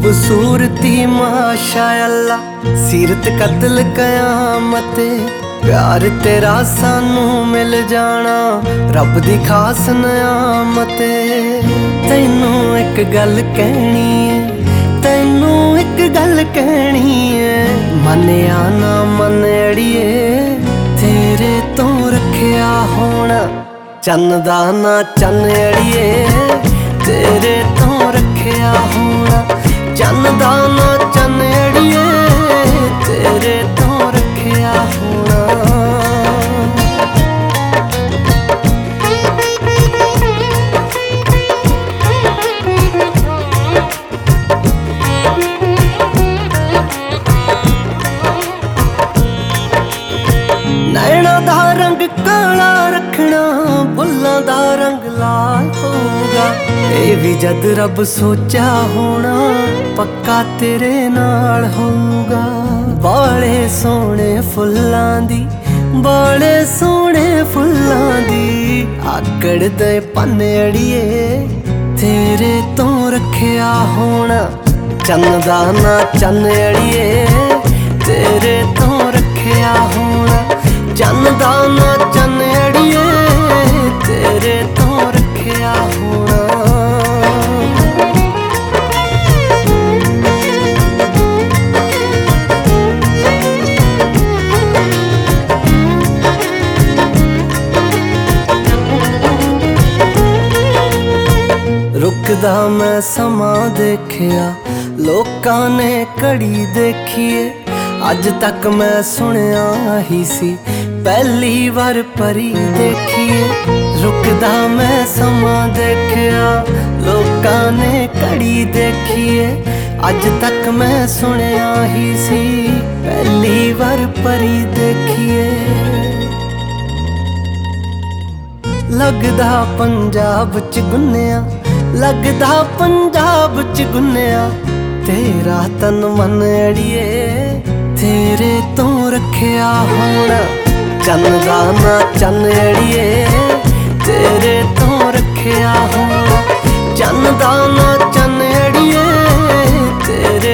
खूबसूरती माशाअल्लाह, सीरत कत्ल कयामत, प्यार तेरा सानू मिल जाना रब दी खास नियामत। तैनू एक गल कहनी है, तैनू एक गल कहनी है, मनिया ना मन अड़िए, तेरे तो रखिया होना चन्न दा ना चन्न अड़िए, तेरे तो रखिया होना चन्न दा ना चन्न अड़िए, तेरे तो रखिया होना। नैना दा रंग काला रखना, फुल्लां दा रंग लाल होगा, ये भी जद रब सोचा होना पक्का तेरे नाल होगा। बाले सोने फुल्लां दी, बाले सोने फुल्लां दी, आकड़ दे पन्ने अड़िए, तेरे तो रखिया होना चन्न दा ना चन्न अड़िए, तेरे तो रखिया होना चन्न दा ना चन्न अड़िए, तेरे तो रखिया होना। रुकदा मैं समा देखिया, लोकां ने घड़ी देखिए, अज तक मैं सुनिया ही सी पहली बार परी देखिए। रुकदा मैं समा देखिया, लोकां ने घड़ी देखिए, अज तक मैं सुनिया ही सी पहली बार परी देखिए। लगदा पंजाब च गुन्निया, लगदा पंजाब च गुन्निया, तेरा तन मन अड़िए, तेरे तो रखिया होना चन्न दा ना चन्न अड़िए, तेरे तो रखिया होना चन्न दा ना चन्न अड़िए, तेरे